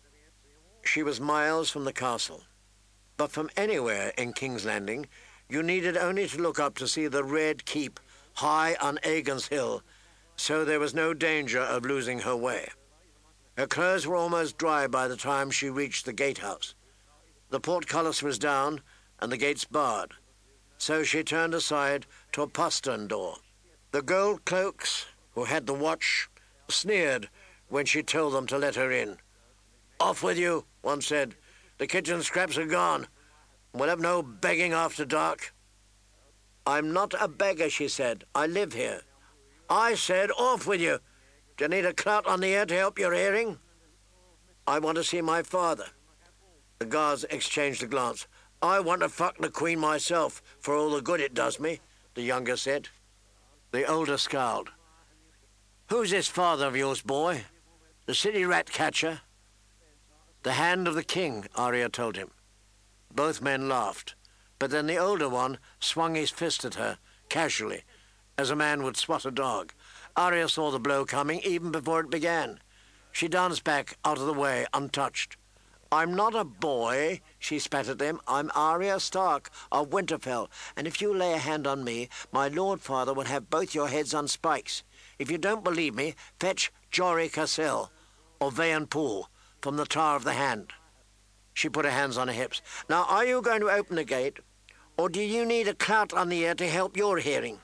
[SPEAKER 1] She was miles from the castle, but from anywhere in King's Landing you needed only to look up to see the Red Keep high on Aegon's Hill, so there was no danger of losing her way. Her clothes were almost dry by the time she reached the gatehouse. The portcullis was down and the gates barred, so she turned aside to a postern door. The gold cloaks, who had the watch, sneered when she told them to let her in. "Off with you," one said. "The kitchen scraps are gone. We'll have no begging after dark." "I'm not a beggar," she said. "I live here." "I said off with you. Do you need a clout on the ear to help your hearing?" I want to see my father. The guards exchanged a glance. I want to fuck the Queen myself, for all the good it does me, the younger said. The older scowled. Who's this father of yours, boy? The city rat catcher? The hand of the king, Arya told him. Both men laughed, but then the older one swung his fist at her, casually, as a man would swat a dog. Arya saw the blow coming even before it began. She danced back out of the way, untouched. I'm not a boy, she spat at him. I'm Arya Stark of Winterfell, and if you lay a hand on me, my lord father will have both your heads on spikes. If you don't believe me, fetch Jory Cassel, or Vayan Poole, from the Tower of the Hand. She put her hands on her hips. Now, are you going to open the gate, or do you need a clout on the ear to help your hearing?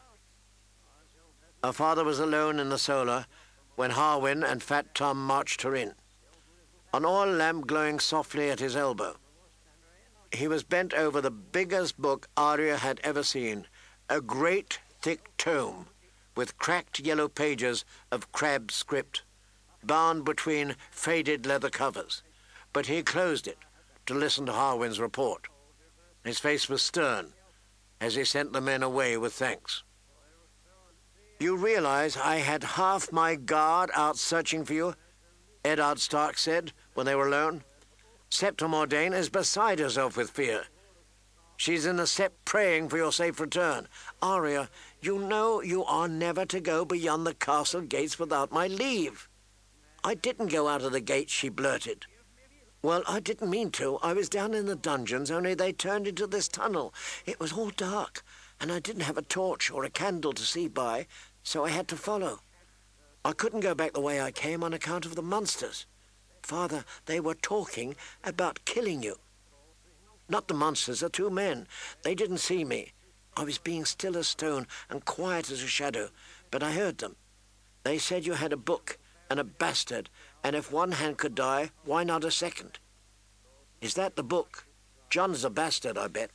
[SPEAKER 1] Her father was alone in the solar when Harwin and Fat Tom marched her in, an oil lamp glowing softly at his elbow. He was bent over the biggest book Arya had ever seen, a great thick tome with cracked yellow pages of crabbed script, bound between faded leather covers. But he closed it to listen to Harwin's report. His face was stern as he sent the men away with thanks. You realize I had half my guard out searching for you? Eddard Stark said when they were alone. Septa Mordane is beside herself with fear. She's in the sept praying for your safe return. Arya, you know you are never to go beyond the castle gates without my leave. I didn't go out of the gate, she blurted. Well, I didn't mean to. I was down in the dungeons, only they turned into this tunnel. It was all dark, and I didn't have a torch or a candle to see by, so I had to follow. I couldn't go back the way I came on account of the monsters. Father, they were talking about killing you. Not the monsters, the two men. They didn't see me. I was being still as stone and quiet as a shadow, but I heard them. They said you had a book and a bastard, and if one hand could die, why not a second? Is that the book? John's a bastard, I bet.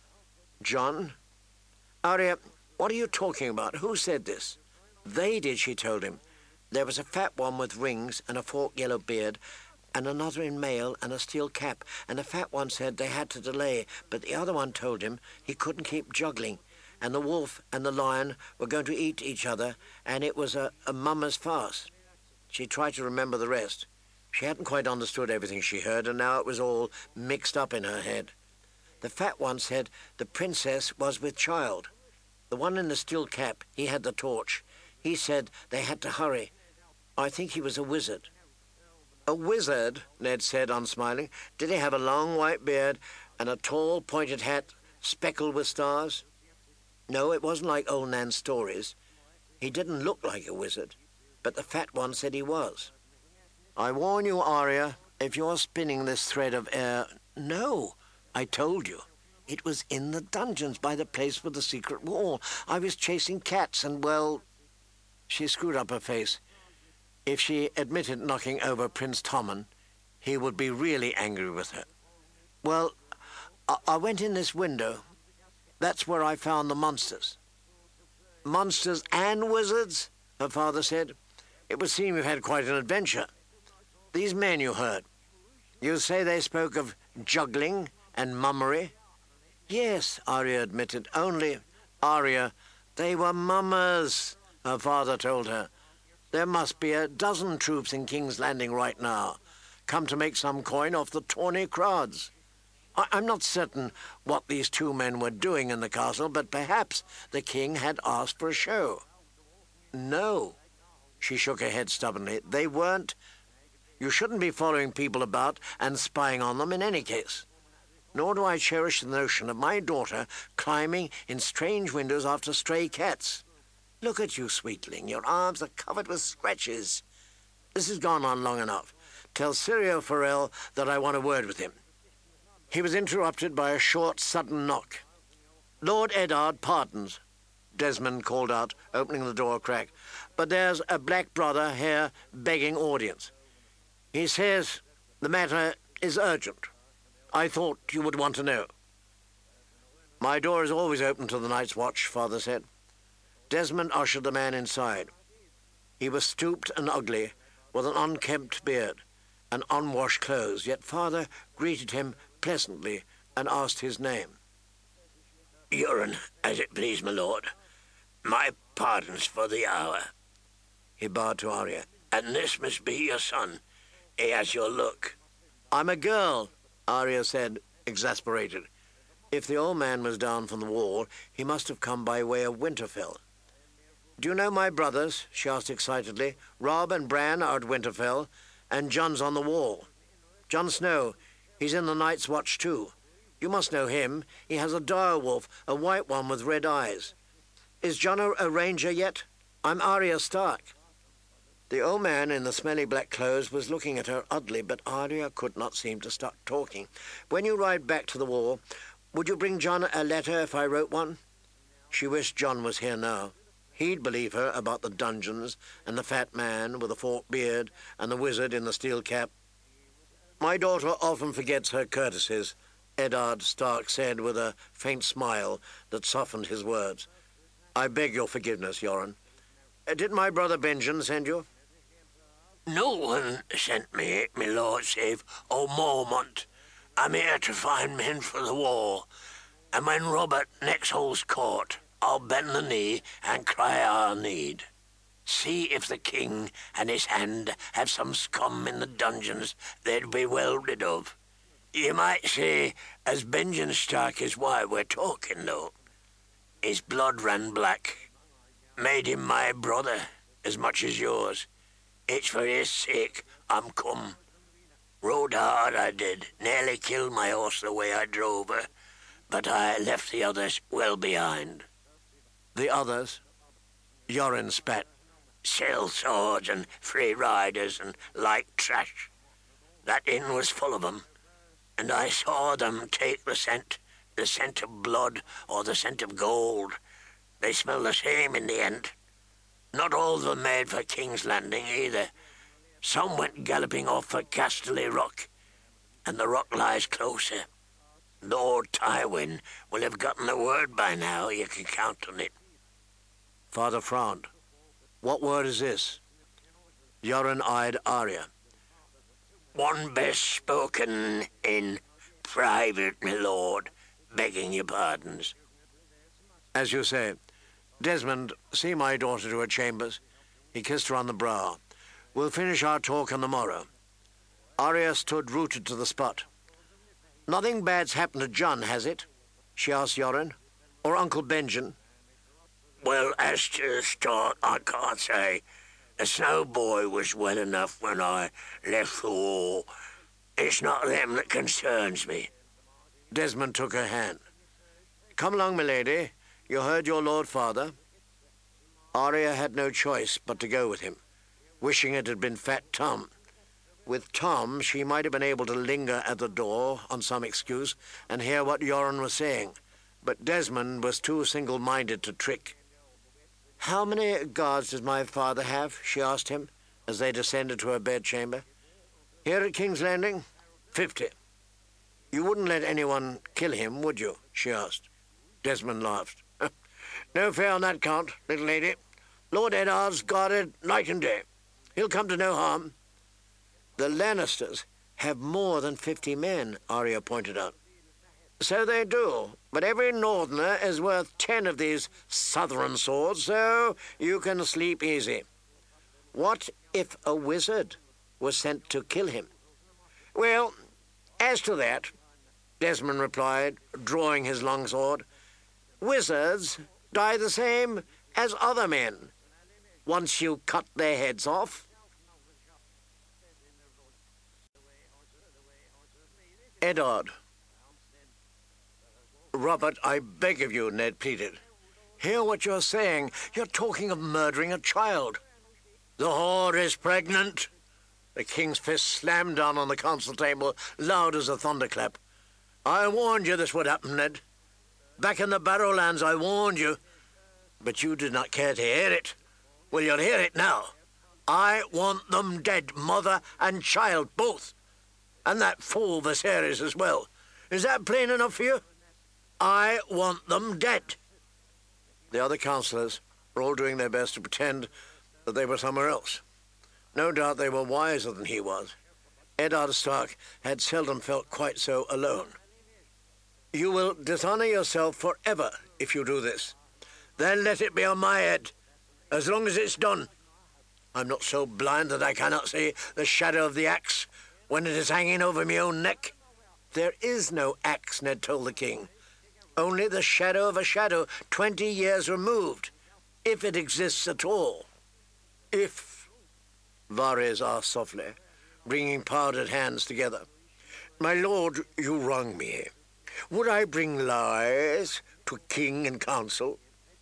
[SPEAKER 1] John? Arya, what are you talking about? Who said this? They did, she told him. There was a fat one with rings and a forked yellow beard, and another in mail and a steel cap, and the fat one said they had to delay, but the other one told him he couldn't keep juggling, and the wolf and the lion were going to eat each other, and it was a mummer's farce. She tried to remember the rest. She hadn't quite understood everything she heard, and now it was all mixed up in her head. The fat one said the princess was with child. The one in the steel cap, he had the torch. He said they had to hurry. I think he was a wizard. A wizard, Ned said, unsmiling. Did he have a long white beard and a tall pointed hat speckled with stars? No, it wasn't like old Nan's stories. He didn't look like a wizard, but the fat one said he was. I warn you, Arya, if you're spinning this thread of air... No, I told you. It was in the dungeons by the place with the secret wall. I was chasing cats and, well... She screwed up her face. If she admitted knocking over Prince Tommen, he would be really angry with her. Well, I went in this window. That's where I found the monsters. Monsters and wizards, her father said. It would seem you've had quite an adventure. These men you heard, you say they spoke of juggling and mummery? Yes, Arya admitted, only, Arya, they were mummers, her father told her. There must be a dozen troops in King's Landing right now, come to make some coin off the tawny crowds. I'm not certain what these two men were doing in the castle, but perhaps the king had asked for a show. No, she shook her head stubbornly. They weren't. You shouldn't be following people about and spying on them in any case. Nor do I cherish the notion of my daughter climbing in strange windows after stray cats. Look at you, sweetling. Your arms are covered with scratches. This has gone on long enough. Tell Syrio Forel that I want a word with him. He was interrupted by a short, sudden knock. Lord Eddard pardons, Desmond called out, opening the door a crack. But there's a black brother here begging audience. He says the matter is urgent. I thought you would want to know. My door is always open to the Night's Watch, Father said. Desmond ushered the man inside. He was stooped and ugly, with an unkempt beard, and unwashed clothes, yet father greeted him pleasantly and asked his name.
[SPEAKER 2] Euron, as it please my lord, my pardons for the hour.
[SPEAKER 1] He bowed to Arya.
[SPEAKER 2] And this must be your son. He has your look.
[SPEAKER 1] I'm a girl, Arya said, exasperated. If the old man was down from the wall, he must have come by way of Winterfell. Do you know my brothers? She asked excitedly. Robb and Bran are at Winterfell, and Jon's on the wall. Jon Snow, he's in the Night's Watch too. You must know him. He has a dire wolf, a white one with red eyes. Is Jon a ranger yet? I'm Arya Stark. The old man in the smelly black clothes was looking at her oddly, but Arya could not seem to stop talking. When you ride back to the wall, would you bring Jon a letter if I wrote one? She wished Jon was here now. He'd believe her about the dungeons and the fat man with the forked beard and the wizard in the steel cap. My daughter often forgets her courtesies, Eddard Stark said with a faint smile that softened his words. I beg your forgiveness, Yoren. Did my brother Benjen send you?
[SPEAKER 2] No one sent me, my lord, save Mormont. I'm here to find men for the war, and when Robert next holds court, I'll bend the knee and cry our need. See if the king and his hand have some scum in the dungeons they'd be well rid of. You might say, as Benjen Stark is why we're talking, though. His blood ran black. Made him my brother, as much as yours. It's for his sake I'm come. Rode hard I did, nearly killed my horse the way I drove her, but I left the others well behind.
[SPEAKER 1] The others? Yoren spat.
[SPEAKER 2] Sell swords and free riders and light trash. That inn was full of 'em, and I saw them take the scent of blood or the scent of gold. They smell the same in the end. Not all of them made for King's Landing either. Some went galloping off for Casterly Rock, and the rock lies closer. Lord Tywin will have gotten the word by now, you can count on it.
[SPEAKER 1] Father frowned. What word is this? Yoren eyed Arya.
[SPEAKER 2] One best spoken in private, my lord, begging your pardons.
[SPEAKER 1] As you say. Desmond, see my daughter to her chambers. He kissed her on the brow. We'll finish our talk on the morrow. Arya stood rooted to the spot. Nothing bad's happened to Jon, has it? She asked Yoren. Or Uncle Benjen?
[SPEAKER 2] Well, as to the start, I can't say. The Snow Boy was well enough when I left the war. It's not them that concerns me.
[SPEAKER 1] Desmond took her hand. Come along, milady. You heard your Lord Father. Arya had no choice but to go with him, wishing it had been Fat Tom. With Tom, she might have been able to linger at the door on some excuse and hear what Yoren was saying, but Desmond was too single-minded to trick. How many guards does my father have? She asked him, as they descended to her bedchamber. Here at King's Landing? 50. You wouldn't let anyone kill him, would you? She asked. Desmond laughed. No fear on that count, little lady. Lord Eddard's guarded night and day. He'll come to no harm. The Lannisters have more than 50 men, Arya pointed out. So they do, but every northerner is worth 10 of these southern swords, so you can sleep easy. What if a wizard was sent to kill him? Well, as to that, Desmond replied, drawing his long sword, wizards die the same as other men, once you cut their heads off. Eddard. Robert, I beg of you, Ned pleaded. Hear what you're saying. You're talking of murdering a child. The whore is pregnant. The king's fist slammed down on the council table, loud as a thunderclap. I warned you this would happen, Ned. Back in the Barrowlands, I warned you. But you did not care to hear it. Well, you'll hear it now. I want them dead, mother and child, both. And that fool Viserys as well. Is that plain enough for you? I want them dead. The other councillors were all doing their best to pretend that they were somewhere else. No doubt they were wiser than he was. Eddard Stark had seldom felt quite so alone. You will dishonour yourself forever if you do this. Then let it be on my head, as long as it's done. I'm not so blind that I cannot see the shadow of the axe when it is hanging over my own neck. There is no axe, Ned told the king. Only the shadow of a shadow 20 years removed, if it exists at all. If, Varys asked softly, bringing powdered hands together. My lord, you wrong me. Would I bring lies to king and council?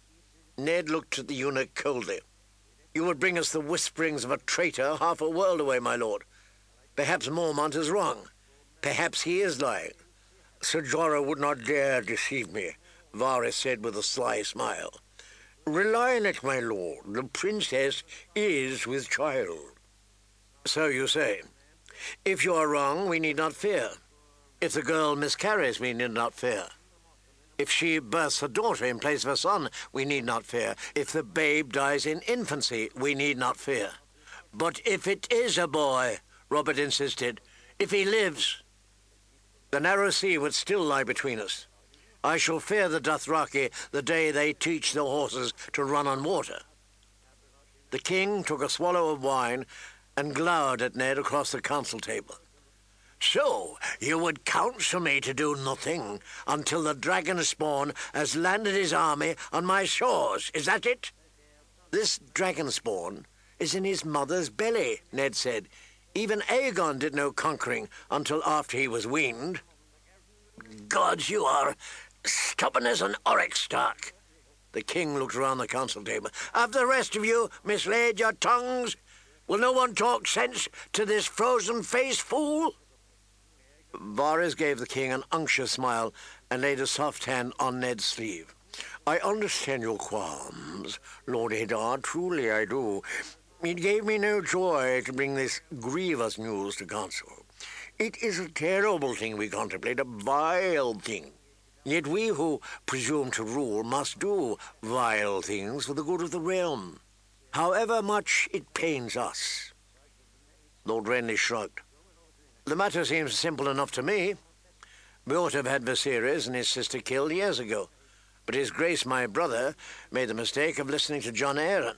[SPEAKER 1] Ned looked at the eunuch coldly. You would bring us the whisperings of a traitor half a world away, my lord. Perhaps Mormont is wrong. Perhaps he is lying. Sir Jorah would not dare deceive me, Varys said with a sly smile. Rely on it, my lord. The princess is with child. So you say. If you are wrong, we need not fear. If the girl miscarries, we need not fear. If she births a daughter in place of a son, we need not fear. If the babe dies in infancy, we need not fear. But if it is a boy, Robert insisted, if he lives, the narrow sea would still lie between us. I shall fear the Dothraki the day they teach the horses to run on water. The king took a swallow of wine and glowered at Ned across the council table. So, you would counsel me to do nothing until the dragon spawn has landed his army on my shores, is that it? This dragon spawn is in his mother's belly, Ned said. Even Aegon did no conquering until after he was weaned. Gods, you are stubborn as an oryx, Stark. The king looked around the council table. Have the rest of you mislaid your tongues? Will no one talk sense to this frozen-faced fool? Varys gave the king an unctuous smile and laid a soft hand on Ned's sleeve. I understand your qualms, Lord Eddard, truly I do. It gave me no joy to bring this grievous news to council. It is a terrible thing we contemplate, a vile thing. Yet we who presume to rule must do vile things for the good of the realm, however much it pains us. Lord Renly shrugged. The matter seems simple enough to me. We ought to have had Viserys and his sister killed years ago, but his grace, my brother, made the mistake of listening to Jon Arryn.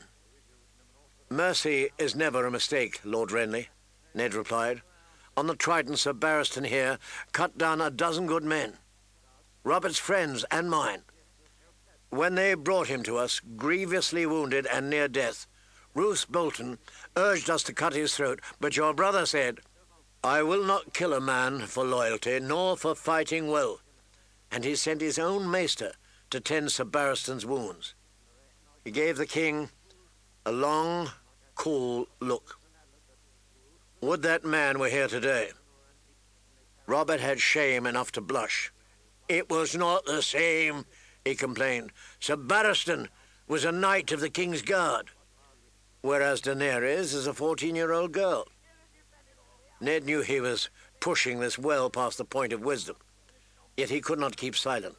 [SPEAKER 1] Mercy is never a mistake, Lord Renly, Ned replied. On the Triton, Sir Barristan here cut down a dozen good men, Robert's friends and mine. When they brought him to us, grievously wounded and near death, Roose Bolton urged us to cut his throat, but your brother said, I will not kill a man for loyalty, nor for fighting well. And he sent his own maester to tend Sir Barristan's wounds. He gave the king a long, cool look. Would that man were here today. Robert had shame enough to blush. It was not the same, he complained. Sir Barristan was a knight of the King's Guard, whereas Daenerys is a 14-year-old girl. Ned knew he was pushing this well past the point of wisdom, yet he could not keep silent.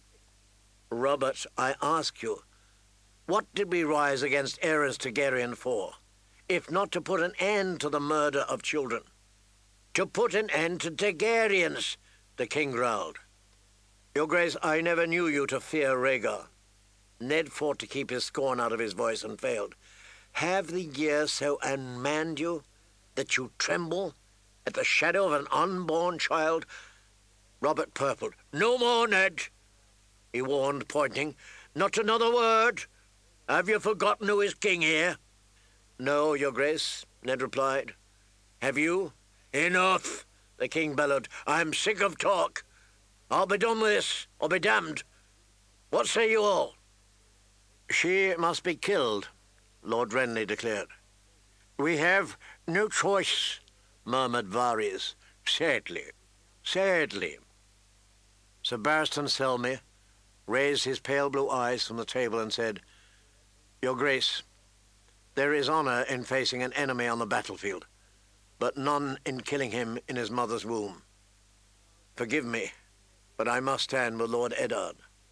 [SPEAKER 1] Robert, I ask you, what did we rise against Aerys Targaryen for, if not to put an end to the murder of children? To put an end to Targaryens, the king growled. Your Grace, I never knew you to fear Rhaegar. Ned fought to keep his scorn out of his voice and failed. Have the years so unmanned you that you tremble at the shadow of an unborn child? Robert purpled. No more, Ned, he warned, pointing. Not another word. Have you forgotten who is king here? No, Your Grace, Ned replied. Have you? Enough, the king bellowed. I'm sick of talk. I'll be done with this, or be damned. What say you all? She must be killed, Lord Renly declared. We have no choice, murmured Varys. Sadly, sadly. Sir Barristan Selmy raised his pale blue eyes from the table and said, Your Grace, there is honor in facing an enemy on the battlefield, but none in killing him in his mother's womb. Forgive me, but I must stand with Lord Eddard.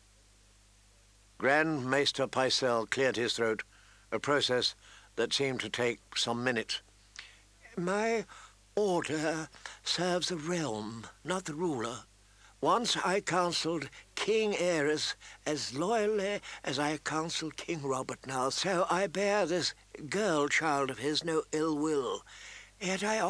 [SPEAKER 1] Grand Maester Pycelle cleared his throat, a process that seemed to take some minutes. My Order serves the realm, not the ruler. Once I counselled King Aerys as loyally as I counsel King Robert now, so I bear this girl child of his no ill will. Yet I